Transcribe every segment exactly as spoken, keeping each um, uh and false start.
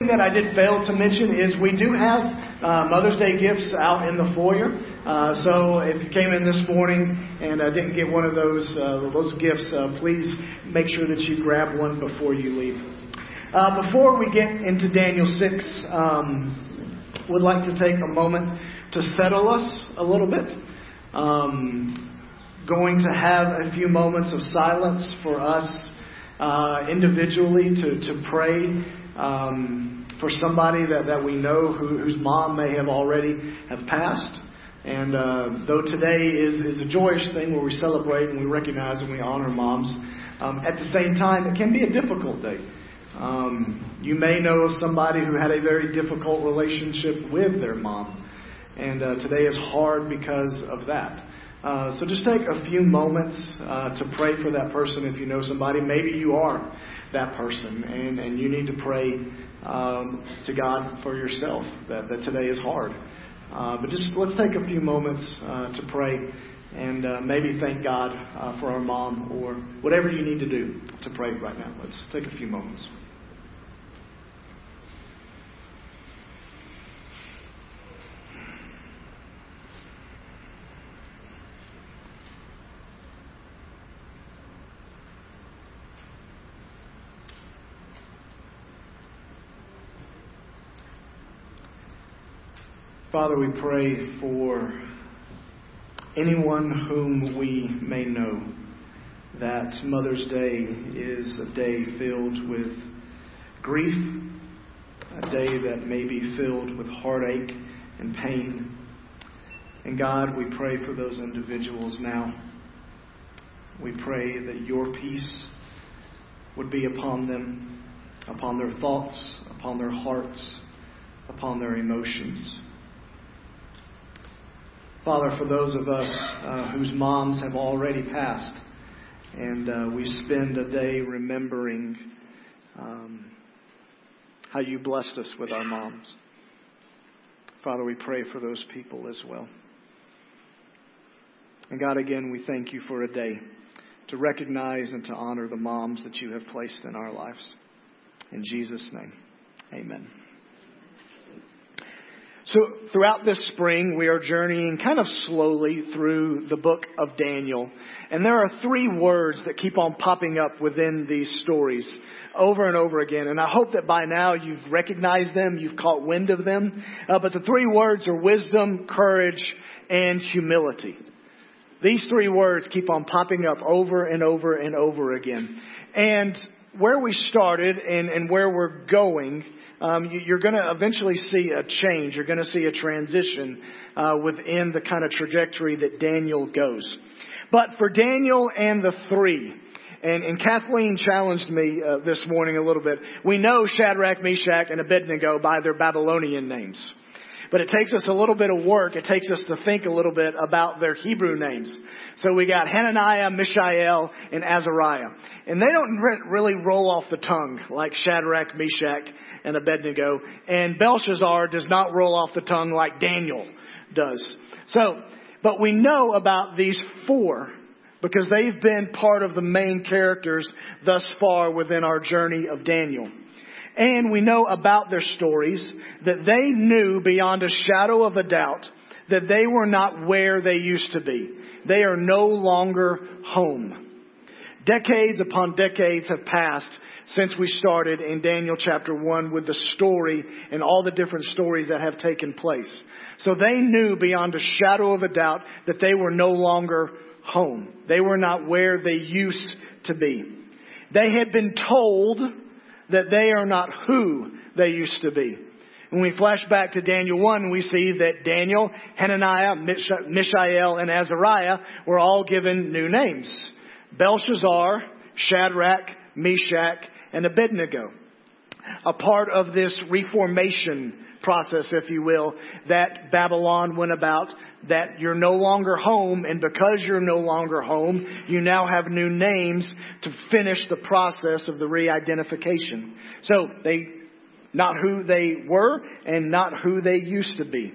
That I did fail to mention is we do have uh, Mother's Day gifts out in the foyer. Uh, so if you came in this morning and uh, didn't get one of those uh, those gifts, uh, please make sure that you grab one before you leave. Uh, before we get into Daniel six, um, would like to take a moment to settle us a little bit. Um, going to have a few moments of silence for us uh, individually to, to pray. Um, for somebody that, that we know who, whose mom may have already have passed. And uh, though today is, is a joyous thing where we celebrate and we recognize and we honor moms, um, at the same time, it can be a difficult day. Um, you may know of somebody who had a very difficult relationship with their mom. And uh, today is hard because of that. Uh, so just take a few moments uh, to pray for that person if you know somebody. Maybe you are that person and, and you need to pray um, to God for yourself that, that today is hard. Uh, but just let's take a few moments uh, to pray and uh, maybe thank God uh, for our mom or whatever you need to do to pray right now. Let's take a few moments. Father, we pray for anyone whom we may know that Mother's Day is a day filled with grief, a day that may be filled with heartache and pain. And God, we pray for those individuals now. We pray that your peace would be upon them, upon their thoughts, upon their hearts, upon their emotions. Father, for those of us uh, whose moms have already passed, and uh, we spend a day remembering um, how you blessed us with our moms. Father, we pray for those people as well. And God, again, we thank you for a day to recognize and to honor the moms that you have placed in our lives. In Jesus' name, amen. So throughout this spring, we are journeying kind of slowly through the book of Daniel. And there are three words that keep on popping up within these stories over and over again. And I hope that by now you've recognized them, you've caught wind of them. Uh, but the three words are wisdom, courage, and humility. These three words keep on popping up over and over and over again. And where we started and, and where we're going, Um, you're going to eventually see a change. You're going to see a transition uh, within the kind of trajectory that Daniel goes. But for Daniel and the three, and, and Kathleen challenged me uh, this morning a little bit. We know Shadrach, Meshach, and Abednego by their Babylonian names. But it takes us a little bit of work. It takes us to think a little bit about their Hebrew names. So we got Hananiah, Mishael, and Azariah. And they don't re- really roll off the tongue like Shadrach, Meshach, and Abednego. And Belshazzar does not roll off the tongue like Daniel does. So, but we know about these four because they've been part of the main characters thus far within our journey of Daniel. And we know about their stories that they knew beyond a shadow of a doubt that they were not where they used to be. They are no longer home. Decades upon decades have passed since we started in Daniel chapter one with the story and all the different stories that have taken place. So they knew beyond a shadow of a doubt that they were no longer home. They were not where they used to be. They had been told that they are not who they used to be. When we flash back to Daniel one, we see that Daniel, Hananiah, Mishael, and Azariah were all given new names. Belshazzar, Shadrach, Meshach, and Abednego. A part of this reformation process, if you will, that Babylon went about, that you're no longer home, and because you're no longer home, you now have new names to finish the process of the re-identification. So they, not who they were and not who they used to be.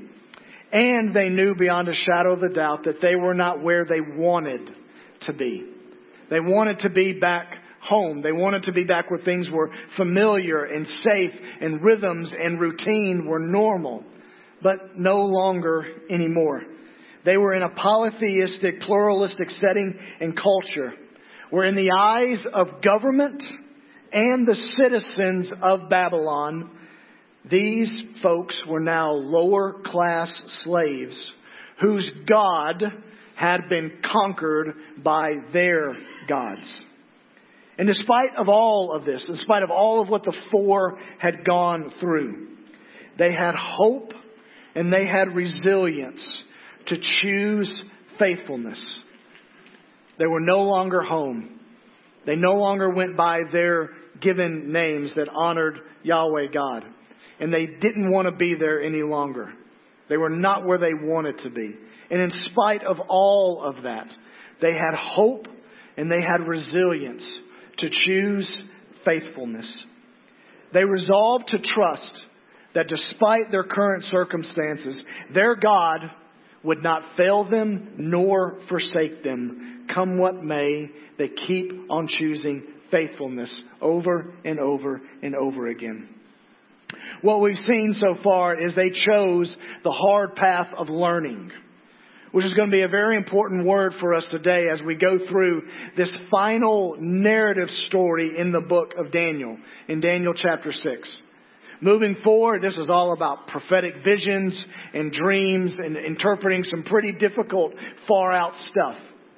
And they knew beyond a shadow of a doubt that they were not where they wanted to be. They wanted to be back home. They wanted to be back where things were familiar and safe and rhythms and routine were normal, but no longer anymore. They were in a polytheistic, pluralistic setting and culture where in the eyes of government and the citizens of Babylon, these folks were now lower class slaves whose God had been conquered by their gods. And despite of all of this, in spite of all of what the four had gone through, they had hope and they had resilience to choose faithfulness. They were no longer home. They no longer went by their given names that honored Yahweh God. And they didn't want to be there any longer. They were not where they wanted to be. And in spite of all of that, they had hope and they had resilience to choose faithfulness. They resolved to trust that despite their current circumstances, their God would not fail them nor forsake them. Come what may, they keep on choosing faithfulness over and over and over again. What we've seen so far is they chose the hard path of learning, which is going to be a very important word for us today as we go through this final narrative story in the book of Daniel, in Daniel chapter six. Moving forward, this is all about prophetic visions and dreams and interpreting some pretty difficult, far out stuff.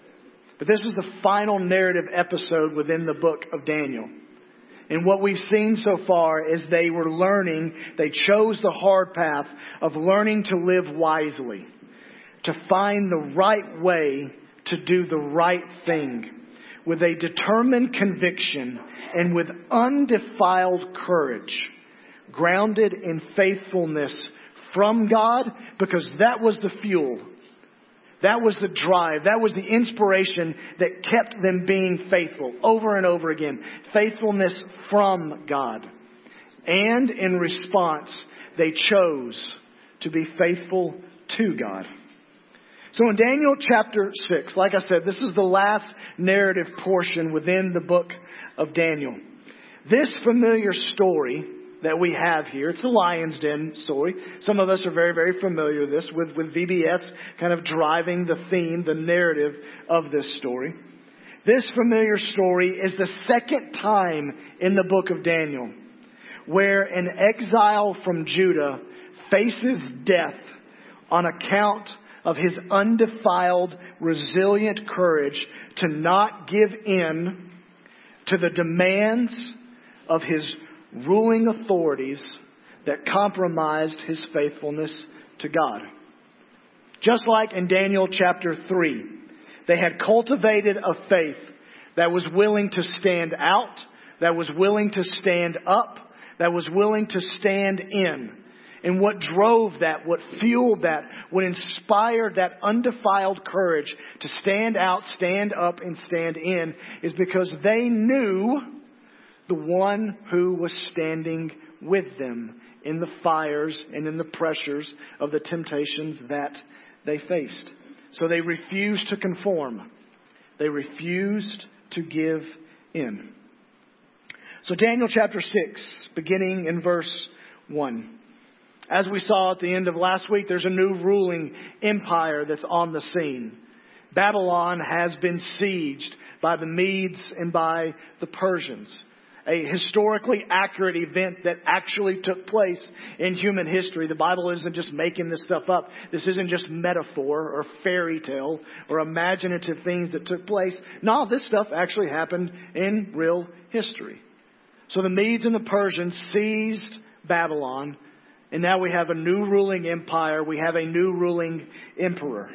But this is the final narrative episode within the book of Daniel. And what we've seen so far is they were learning, they chose the hard path of learning to live wisely, to find the right way to do the right thing with a determined conviction and with undefiled courage, grounded in faithfulness from God, because that was the fuel. That was the drive. That was the inspiration that kept them being faithful over and over again. Faithfulness from God. And in response, they chose to be faithful to God. So in Daniel chapter six, like I said, this is the last narrative portion within the book of Daniel. This familiar story that we have here, it's the Lion's Den story. Some of us are very, very familiar with this, with, with V B S kind of driving the theme, the narrative of this story. This familiar story is the second time in the book of Daniel where an exile from Judah faces death on account of his undefiled, resilient courage to not give in to the demands of his ruling authorities that compromised his faithfulness to God. Just like in Daniel chapter three, they had cultivated a faith that was willing to stand out, that was willing to stand up, that was willing to stand in. And what drove that, what fueled that, what inspired that undefiled courage to stand out, stand up, and stand in is because they knew the one who was standing with them in the fires and in the pressures of the temptations that they faced. So they refused to conform. They refused to give in. So Daniel chapter six, beginning in verse one. As we saw at the end of last week, there's a new ruling empire that's on the scene. Babylon has been sieged by the Medes and by the Persians. A historically accurate event that actually took place in human history. The Bible isn't just making this stuff up. This isn't just metaphor or fairy tale or imaginative things that took place. No, this stuff actually happened in real history. So the Medes and the Persians seized Babylon, and now we have a new ruling empire. We have a new ruling emperor.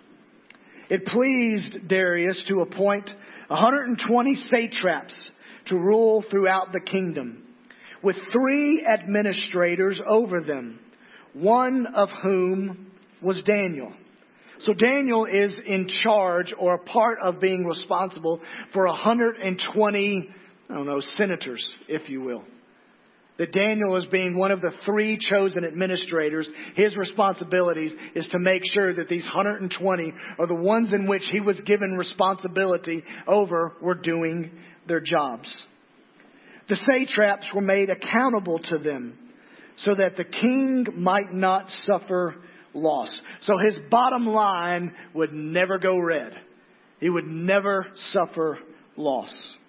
It pleased Darius to appoint one hundred twenty satraps to rule throughout the kingdom, with three administrators over them, one of whom was Daniel. So Daniel is in charge or a part of being responsible for one hundred twenty, I don't know, senators, if you will. That Daniel is being one of the three chosen administrators. His responsibilities is to make sure that these one hundred twenty are the ones in which he was given responsibility over were doing their jobs. The satraps were made accountable to them so that the king might not suffer loss. So his bottom line would never go red. He would never suffer loss.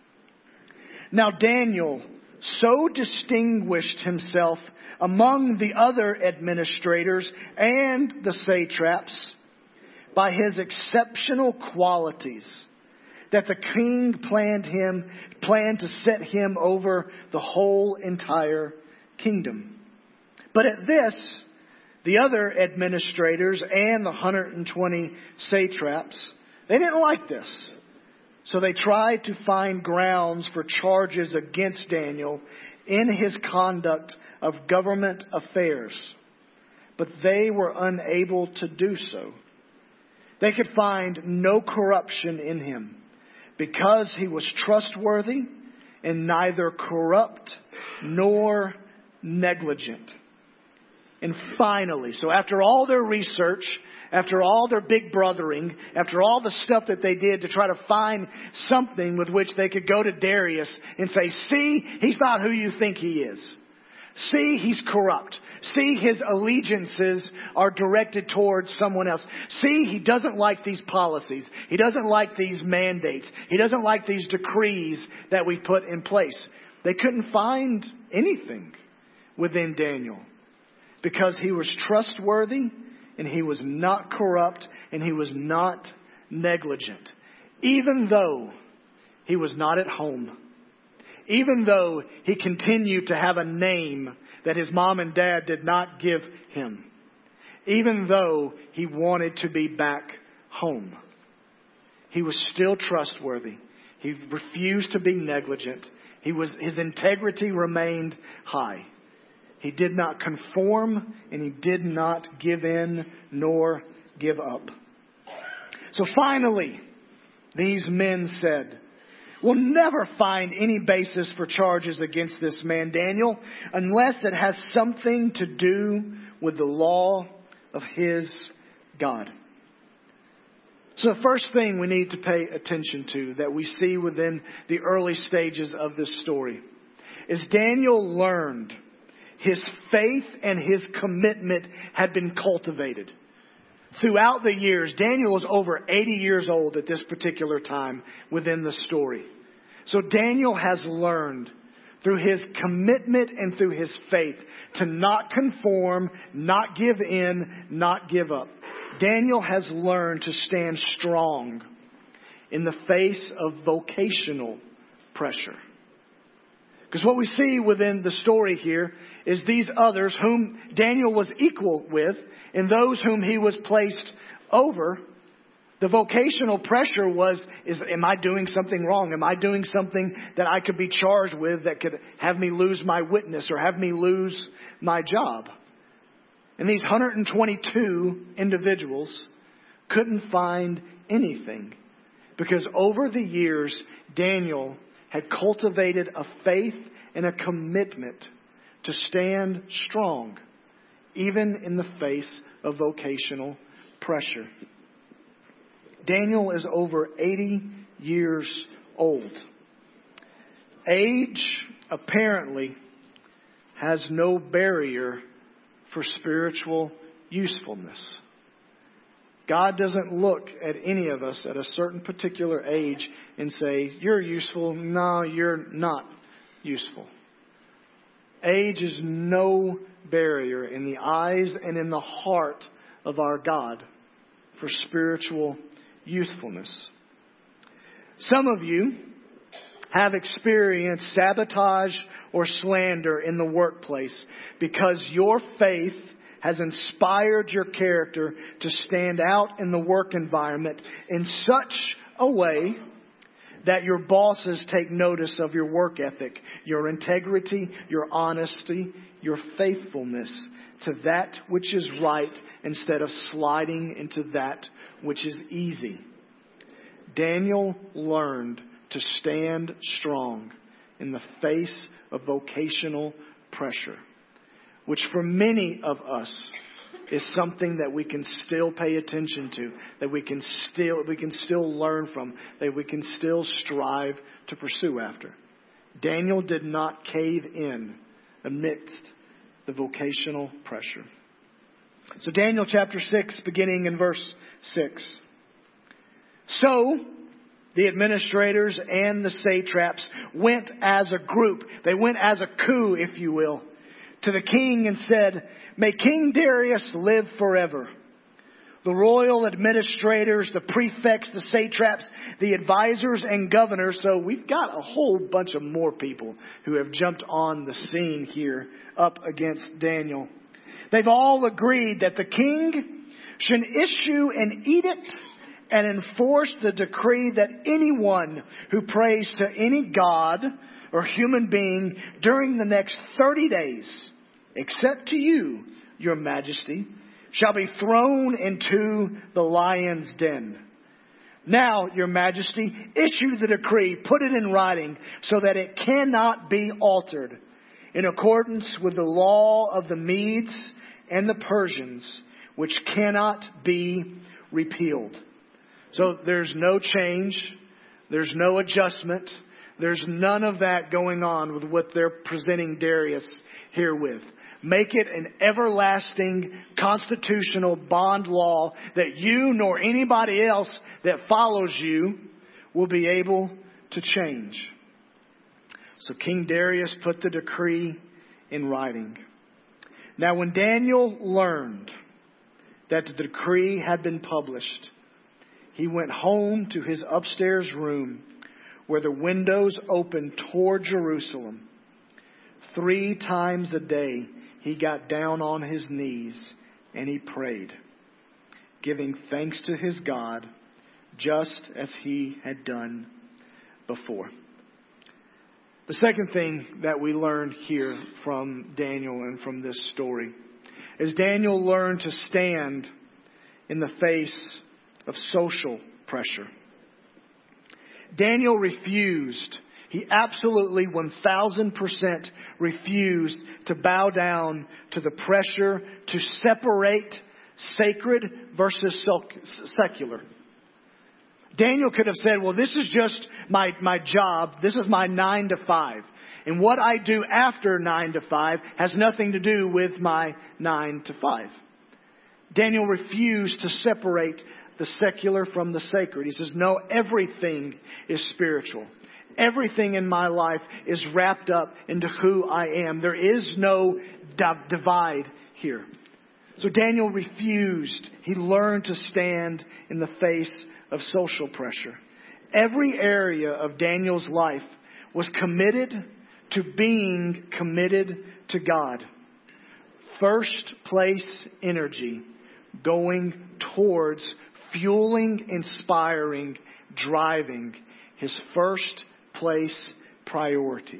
Now Daniel so distinguished himself among the other administrators and the satraps by his exceptional qualities that the king planned him planned to set him over the whole entire kingdom. But at this, the other administrators and the one hundred twenty satraps, they didn't like this. So they tried to find grounds for charges against Daniel in his conduct of government affairs. But they were unable to do so. They could find no corruption in him because he was trustworthy and neither corrupt nor negligent. And finally, so after all their research, after all their big brothering, after all the stuff that they did to try to find something with which they could go to Darius and say, see, he's not who you think he is. See, he's corrupt. See, his allegiances are directed towards someone else. See, he doesn't like these policies. He doesn't like these mandates. He doesn't like these decrees that we put in place. They couldn't find anything within Daniel because he was trustworthy and he was not corrupt and he was not negligent. Even though he was not at home. Even though he continued to have a name that his mom and dad did not give him. Even though he wanted to be back home. He was still trustworthy. He refused to be negligent. He was, his integrity remained high. He did not conform and he did not give in nor give up. So finally, these men said, we'll never find any basis for charges against this man, Daniel, unless it has something to do with the law of his God. So the first thing we need to pay attention to that we see within the early stages of this story is Daniel learned his faith and his commitment had been cultivated. Throughout the years, Daniel was over eighty years old at this particular time within the story. So Daniel has learned through his commitment and through his faith to not conform, not give in, not give up. Daniel has learned to stand strong in the face of vocational pressure. Because what we see within the story here is these others whom Daniel was equal with and those whom he was placed over. The vocational pressure was, is, am I doing something wrong? Am I doing something that I could be charged with that could have me lose my witness or have me lose my job? And these one hundred twenty-two individuals couldn't find anything because over the years, Daniel had cultivated a faith and a commitment to stand strong, even in the face of vocational pressure. Daniel is over eighty years old. Age apparently has no barrier for spiritual usefulness. God doesn't look at any of us at a certain particular age and say, you're useful. No, you're not useful. Age is no barrier in the eyes and in the heart of our God for spiritual youthfulness. Some of you have experienced sabotage or slander in the workplace because your faith has inspired your character to stand out in the work environment in such a way that your bosses take notice of your work ethic, your integrity, your honesty, your faithfulness to that which is right instead of sliding into that which is easy. Daniel learned to stand strong in the face of vocational pressure, which for many of us is something that we can still pay attention to, that we can still we can still learn from, that we can still strive to pursue after. Daniel did not cave in amidst the vocational pressure. So Daniel chapter six, beginning in verse six. So the administrators and the satraps went as a group. They went as a coup, if you will, to the king and said, "May King Darius live forever." The royal administrators, the prefects, the satraps, the advisors and governors. So we've got a whole bunch of more people who have jumped on the scene here up against Daniel. They've all agreed that the king should issue an edict and enforce the decree that anyone who prays to any god or human being during the next thirty days, except to you, your majesty, shall be thrown into the lion's den. Now, your majesty, issue the decree, put it in writing so that it cannot be altered, in accordance with the law of the Medes and the Persians, which cannot be repealed. So there's no change. There's no adjustment. There's none of that going on with what they're presenting Darius here with. Make it an everlasting constitutional bond law that you nor anybody else that follows you will be able to change. So King Darius put the decree in writing. Now when Daniel learned that the decree had been published, he went home to his upstairs room where the windows opened toward Jerusalem. Three times a day he got down on his knees and he prayed, giving thanks to his God, just as he had done before. The second thing that we learn here from Daniel and from this story is Daniel learned to stand in the face of social pressure. Daniel refused. He absolutely one thousand percent refused to bow down to the pressure to separate sacred versus secular. Daniel could have said, well, this is just my, my job. This is my nine to five. And what I do after nine to five has nothing to do with my nine to five. Daniel refused to separate the secular from the sacred. He says, no, everything is spiritual. Everything in my life is wrapped up into who I am. There is no divide here. So Daniel refused. He learned to stand in the face of social pressure. Every area of Daniel's life was committed to being committed to God. First place energy going towards fueling, inspiring, driving his first place priority.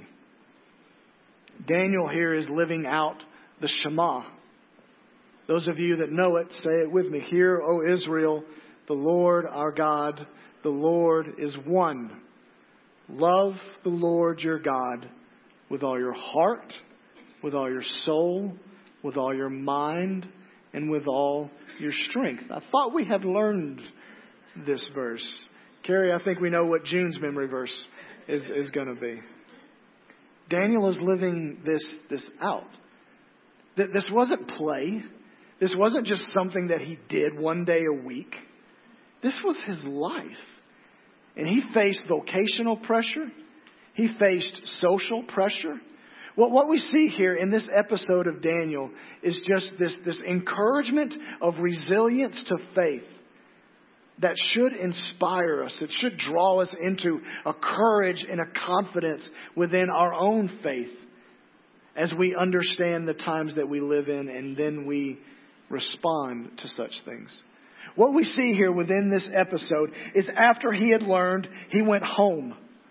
Daniel here is living out the Shema. Those of you that know it, say it with me. Hear, O Israel, the Lord our God, the Lord is one. Love the Lord your God with all your heart, with all your soul, with all your mind, and with all your strength. I thought we had learned this verse. Carrie, I think we know what June's memory verse is, is going to be. Daniel is living this, this out. This wasn't play. This wasn't just something that he did one day a week. This was his life. And he faced vocational pressure. He faced social pressure. Well, what we see here in this episode of Daniel is just this, this encouragement of resilience to faith that should inspire us. It should draw us into a courage and a confidence within our own faith as we understand the times that we live in and then we respond to such things. What we see here within this episode is after he had learned, he went home.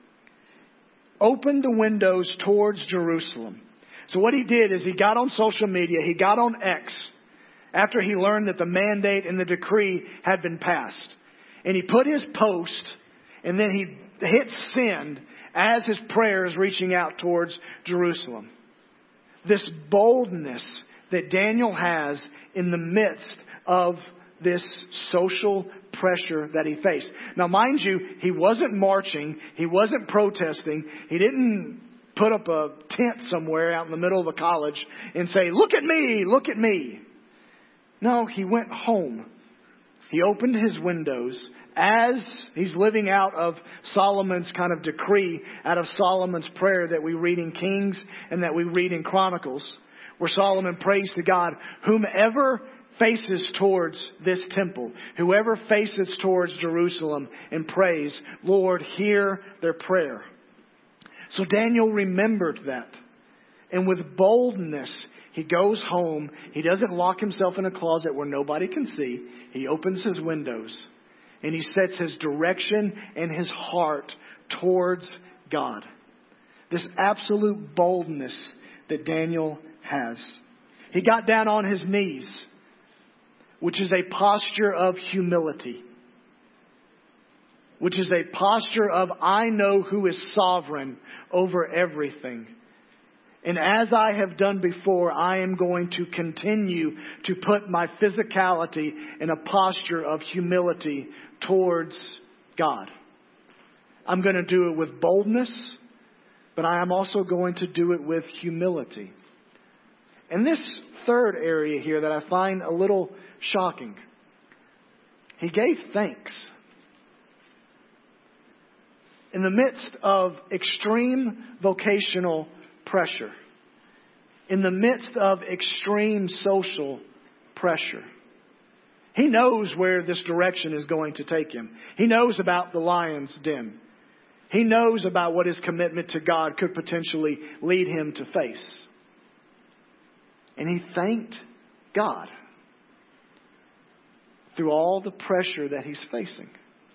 Opened the windows towards Jerusalem. So what he did is he got on social media. He got on X after he learned that the mandate and the decree had been passed. And he put his post and then he hit send as his prayer is reaching out towards Jerusalem. This boldness, that Daniel has in the midst of this social pressure that he faced. Now, mind you, he wasn't marching. He wasn't protesting. He didn't put up a tent somewhere out in the middle of a college and say, look at me, look at me. No, he went home. He opened his windows as he's living out of Solomon's kind of decree, out of Solomon's prayer that we read in Kings and that we read in Chronicles, where Solomon prays to God, whomever faces towards this temple, whoever faces towards Jerusalem and prays, Lord, hear their prayer. So Daniel remembered that. And with boldness, he goes home. He doesn't lock himself in a closet where nobody can see. He opens his windows and he sets his direction and his heart towards God. This absolute boldness that Daniel has. He got down on his knees, which is a posture of humility. Which is a posture of, I know who is sovereign over everything. And as I have done before, I am going to continue to put my physicality in a posture of humility towards God. I'm going to do it with boldness, but I am also going to do it with humility. And this third area here that I find a little shocking. He gave thanks. In the midst of extreme vocational pressure, in the midst of extreme social pressure, he knows where this direction is going to take him. He knows about the lion's den. He knows about what his commitment to God could potentially lead him to face. And he thanked God through all the pressure that he's facing.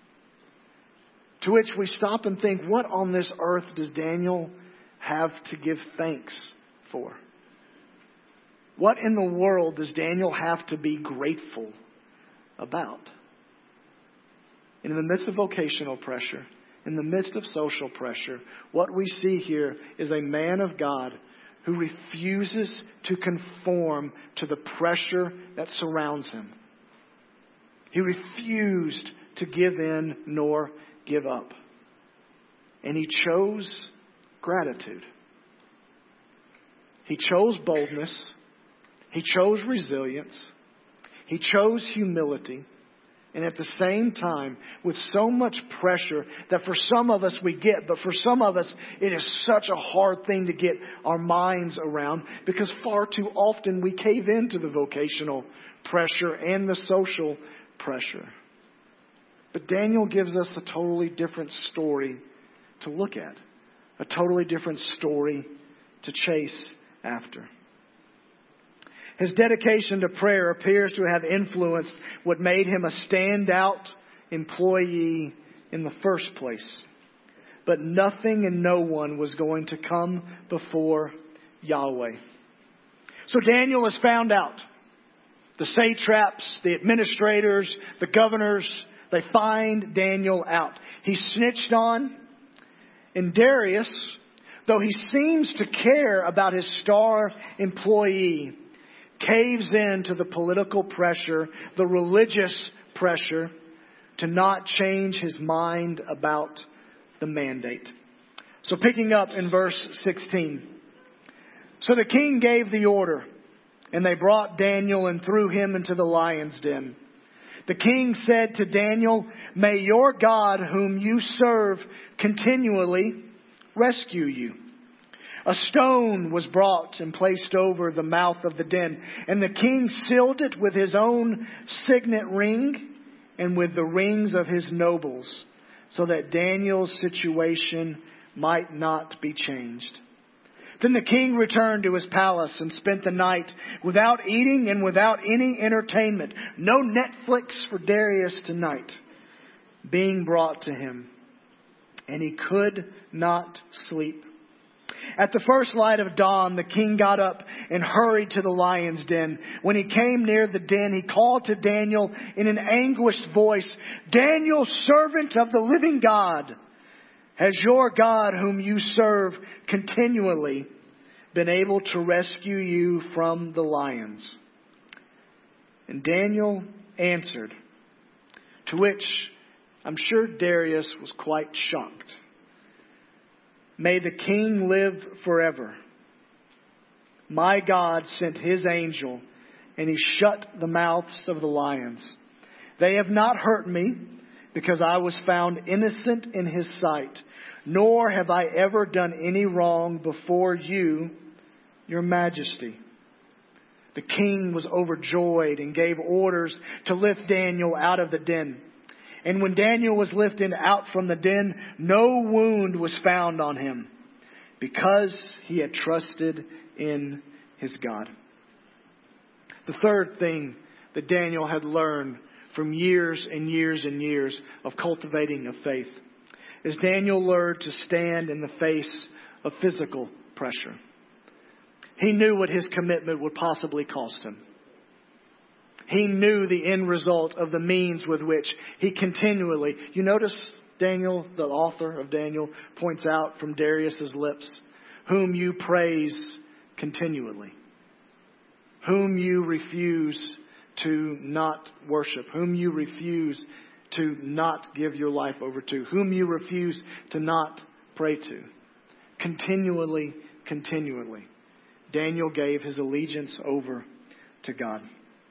To which we stop and think, what on this earth does Daniel have to give thanks for? What in the world does Daniel have to be grateful about? And in the midst of vocational pressure, in the midst of social pressure, what we see here is a man of God who refuses to conform to the pressure that surrounds him. He refused to give in nor give up. And he chose gratitude. He chose boldness. He chose resilience. He chose humility. And at the same time, with so much pressure that for some of us we get, but for some of us it is such a hard thing to get our minds around, because far too often we cave into the vocational pressure and the social pressure. But Daniel gives us a totally different story to look at. A totally different story to chase after. His dedication to prayer appears to have influenced what made him a standout employee in the first place. But nothing and no one was going to come before Yahweh. So Daniel is found out. The satraps, the administrators, the governors, they find Daniel out. He's snitched on. And Darius, though he seems to care about his star employee, caves in to the political pressure, the religious pressure, to not change his mind about the mandate. So picking up in verse sixteen. So the king gave the order, and they brought Daniel and threw him into the lion's den. The king said to Daniel, "May your God, whom you serve continually, rescue you." A stone was brought and placed over the mouth of the den, and the king sealed it with his own signet ring and with the rings of his nobles, so that Daniel's situation might not be changed. Then the king returned to his palace and spent the night without eating and without any entertainment. No Netflix for Darius tonight being brought to him. And he could not sleep. At the first light of dawn, the king got up and hurried to the lion's den. When he came near the den, he called to Daniel in an anguished voice, "Daniel, servant of the living God, has your God, whom you serve continually, been able to rescue you from the lions?" And Daniel answered, to which I'm sure Darius was quite shocked. "May the king live forever. My God sent his angel, and he shut the mouths of the lions. They have not hurt me, because I was found innocent in his sight, nor have I ever done any wrong before you, your majesty." The king was overjoyed and gave orders to lift Daniel out of the den. And when Daniel was lifted out from the den, no wound was found on him, because he had trusted in his God. The third thing that Daniel had learned from years and years and years of cultivating a faith is Daniel learned to stand in the face of physical pressure. He knew what his commitment would possibly cost him. He knew the end result of the means with which he continually, you notice Daniel, the author of Daniel, points out from Darius's lips, "Whom you praise continually, whom you refuse to not worship, whom you refuse to not give your life over to, whom you refuse to not pray to." Continually, continually, Daniel gave his allegiance over to God.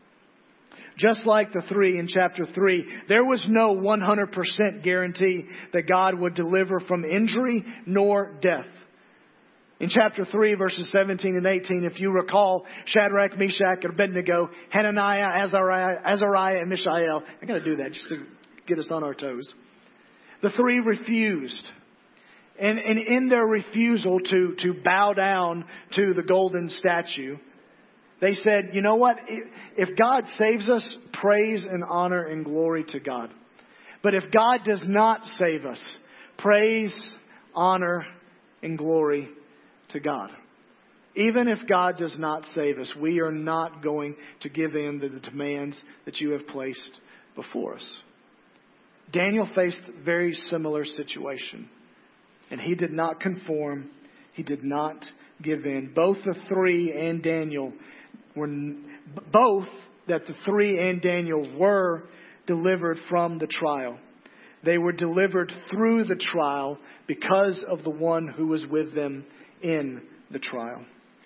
Just like the three in chapter three, there was no one hundred percent guarantee that God would deliver from injury nor death. In chapter three, verses seventeen and eighteen, if you recall, Shadrach, Meshach, and Abednego, Hananiah, Azariah, Azariah, and Mishael. I got to do that just to get us on our toes. The three refused. And, and in their refusal to, to bow down to the golden statue, they said, "You know what? If God saves us, praise and honor and glory to God. But if God does not save us, praise, honor, and glory to God." Even if God does not save us, we are not going to give in to the demands that you have placed before us. Daniel faced a very similar situation. And he did not conform. He did not give in. Both the three and Daniel were, both that the three and Daniel were delivered from the trial. They were delivered through the trial because of the one who was with them in the trial.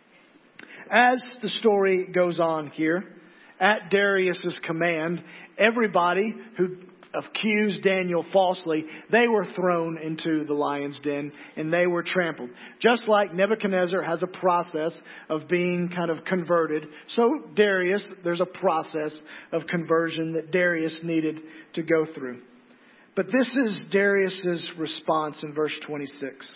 As the story goes on here, at Darius's command, everybody who accused Daniel falsely, they were thrown into the lion's den and they were trampled. Just like Nebuchadnezzar has a process of being kind of converted, so Darius, there's a process of conversion that Darius needed to go through. But this is Darius's response in verse twenty-six.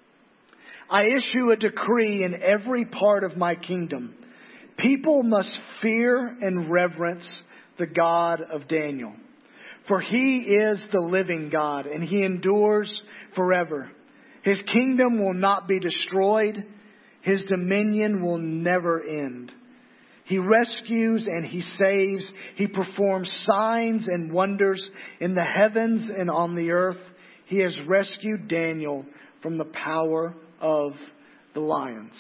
"I issue a decree in every part of my kingdom. People must fear and reverence the God of Daniel. For he is the living God, and he endures forever. His kingdom will not be destroyed. His dominion will never end. He rescues and he saves. He performs signs and wonders in the heavens and on the earth. He has rescued Daniel from the power of the lions."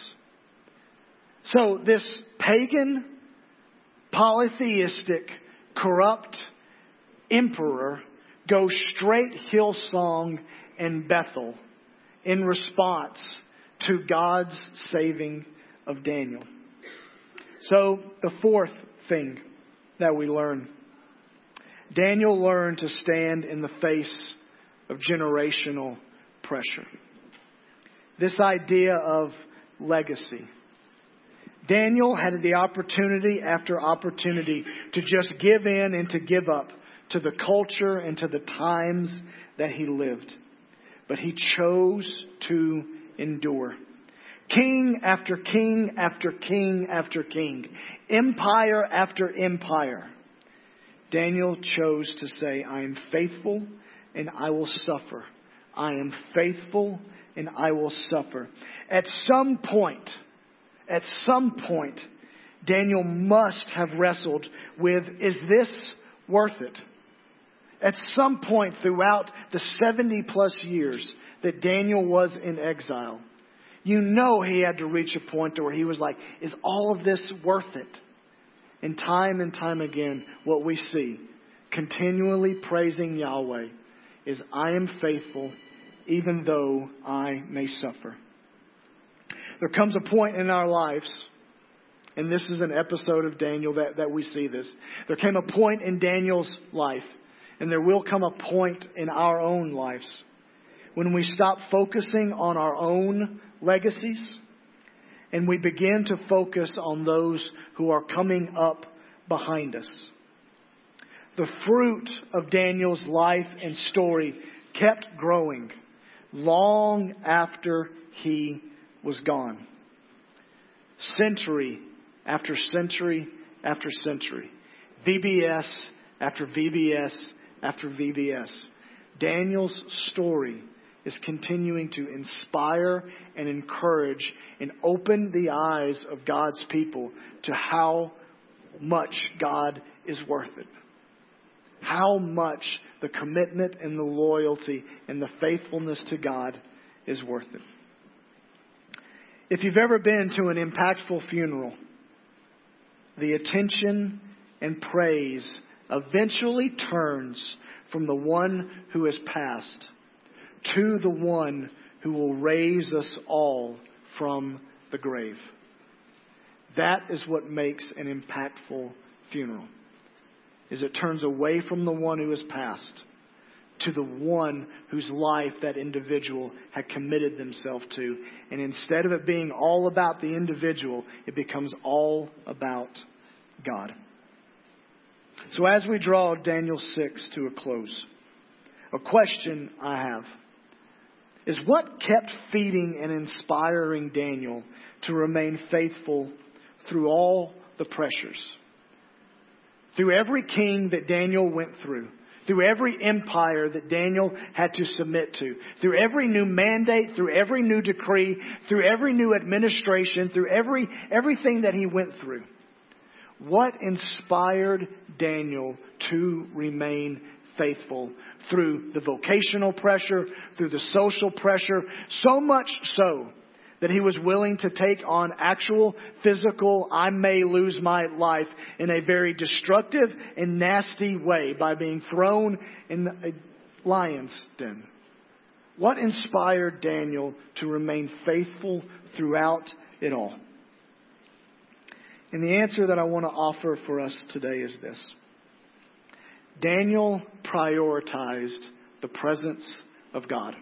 So this pagan, polytheistic, corrupt emperor goes straight Hillsong and Bethel in response to God's saving of Daniel. So the fourth thing that we learn, Daniel learned to stand in the face of generational pressure. This idea of legacy. Daniel had the opportunity after opportunity to just give in and to give up to the culture and to the times that he lived. But he chose to endure. King after king after king after king. Empire after empire. Daniel chose to say, "I am faithful and I will suffer. I am faithful and I will suffer." At some point, at some point, Daniel must have wrestled with, is this worth it? At some point throughout the seventy plus years that Daniel was in exile, You know he had to reach a point to where he was like, is all of this worth it? And time and time again, what we see, continually praising Yahweh, is I am faithful even though I may suffer. There comes a point in our lives, and this is an episode of Daniel that, that we see this. There came a point in Daniel's life, and there will come a point in our own lives, when we stop focusing on our own legacies and we begin to focus on those who are coming up behind us. The fruit of Daniel's life and story kept growing long after he was gone. Century after century after century. V B S after V B S after V B S. Daniel's story is continuing to inspire and encourage and open the eyes of God's people to how much God is worth it. How much the commitment and the loyalty and the faithfulness to God is worth it. If you've ever been to an impactful funeral, the attention and praise eventually turns from the one who has passed to the one who will raise us all from the grave. That is what makes an impactful funeral. Is it turns away from the one who has passed to the one whose life that individual had committed themselves to. And instead of it being all about the individual, it becomes all about God. So as we draw Daniel six to a close, a question I have is, what kept feeding and inspiring Daniel to remain faithful through all the pressures? Through every king that Daniel went through, through every empire that Daniel had to submit to, through every new mandate, through every new decree, through every new administration, through every everything that he went through, what inspired Daniel to remain faithful through the vocational pressure, through the social pressure, so much so that he was willing to take on actual physical, I may lose my life in a very destructive and nasty way by being thrown in a lion's den? What inspired Daniel to remain faithful throughout it all? And the answer that I want to offer for us today is this. Daniel prioritized the presence of God.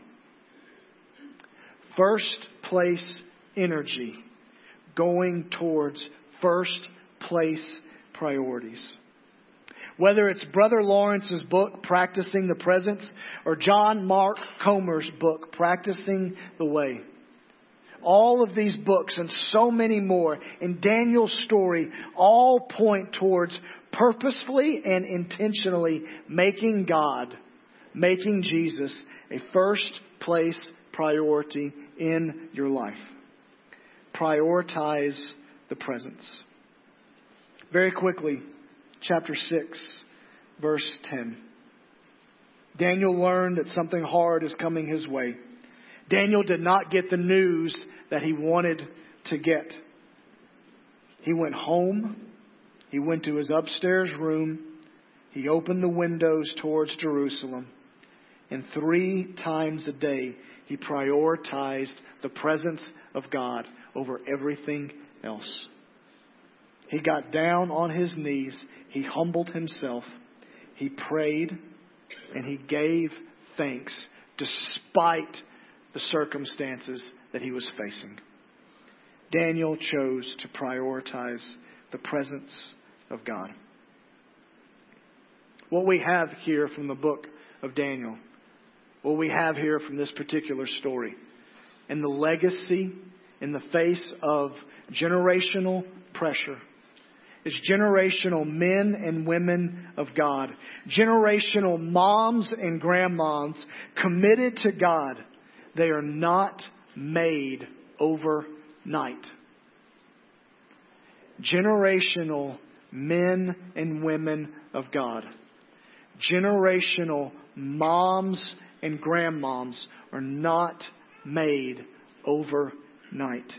First place energy going towards first place priorities. Whether it's Brother Lawrence's book, Practicing the Presence, or John Mark Comer's book, Practicing the Way. All of these books and so many more in Daniel's story all point towards purposefully and intentionally making God, making Jesus a first place priority in your life. Prioritize the presence. Very quickly, chapter six, verse ten. Daniel learned that something hard is coming his way. Daniel did not get the news that he wanted to get. He went home. He went to his upstairs room. He opened the windows towards Jerusalem. And three times a day, he prioritized the presence of God over everything else. He got down on his knees. He humbled himself. He prayed. And he gave thanks despite the circumstances that he was facing. Daniel chose to prioritize the presence of God. What we have here from the book of Daniel, what we have here from this particular story, and the legacy in the face of generational pressure, is generational men and women of God. Generational moms and grandmoms committed to God. They are not made overnight. Generational men and women of God. Generational moms and grandmoms are not made overnight. night.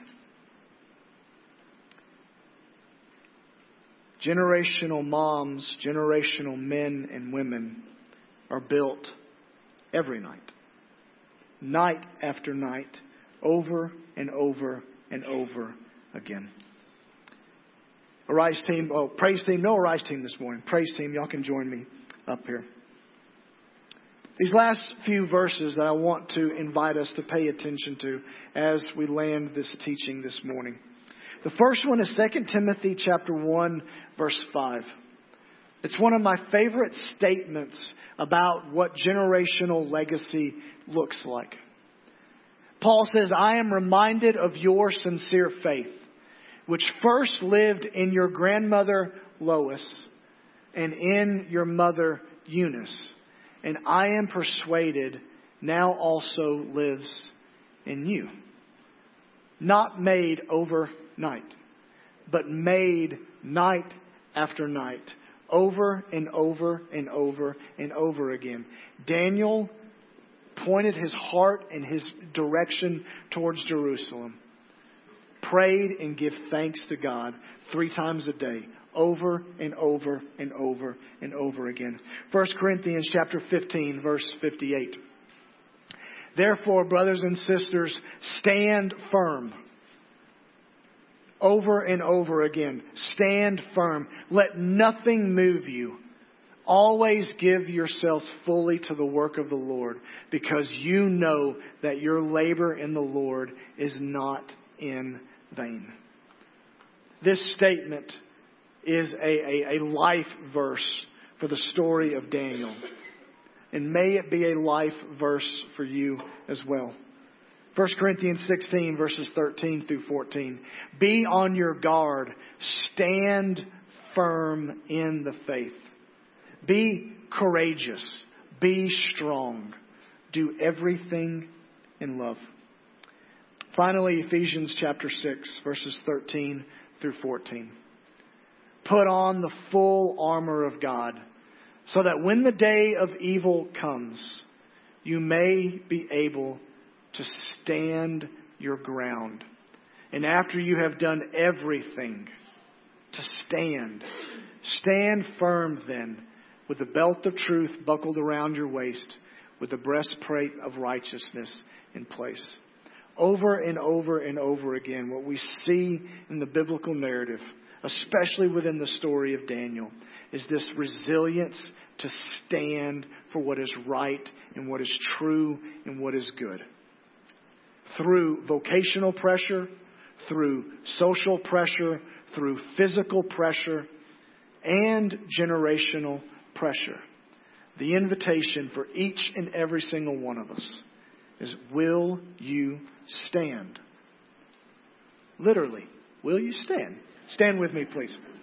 Generational moms, generational men and women are built every night. Night after night, over and over and over again. Arise team, oh, praise team, no Arise team this morning. Praise team, y'all can join me up here. These last few verses that I want to invite us to pay attention to as we land this teaching this morning. The first one is Second Timothy chapter one, verse five. It's one of my favorite statements about what generational legacy looks like. Paul says, I am reminded of your sincere faith, which first lived in your grandmother Lois and in your mother Eunice. And I am persuaded now also lives in you. Not made overnight, but made night after night, over and over and over and over again. Daniel pointed his heart and his direction towards Jerusalem. Prayed and give thanks to God three times a day, over and over and over and over again. First Corinthians chapter fifteen, verse fifty-eight. Therefore, brothers and sisters, stand firm. Over and over again, stand firm. Let nothing move you. Always give yourselves fully to the work of the Lord, because you know that your labor in the Lord is not in vain. This statement is a, a, a life verse for the story of Daniel. And may it be a life verse for you as well. First Corinthians sixteen, verses thirteen through fourteen. Be on your guard. Stand firm in the faith. Be courageous. Be strong. Do everything in love. Finally, Ephesians chapter six, verses thirteen through fourteen. Put on the full armor of God, so that when the day of evil comes, you may be able to stand your ground. And after you have done everything, to stand. Stand firm then, with the belt of truth buckled around your waist, with the breastplate of righteousness in place. Over and over and over again, what we see in the biblical narrative, especially within the story of Daniel, is this resilience to stand for what is right and what is true and what is good. Through vocational pressure, through social pressure, through physical pressure, and generational pressure. The invitation for each and every single one of us is, will you stand? Literally, will you stand? Stand with me, please.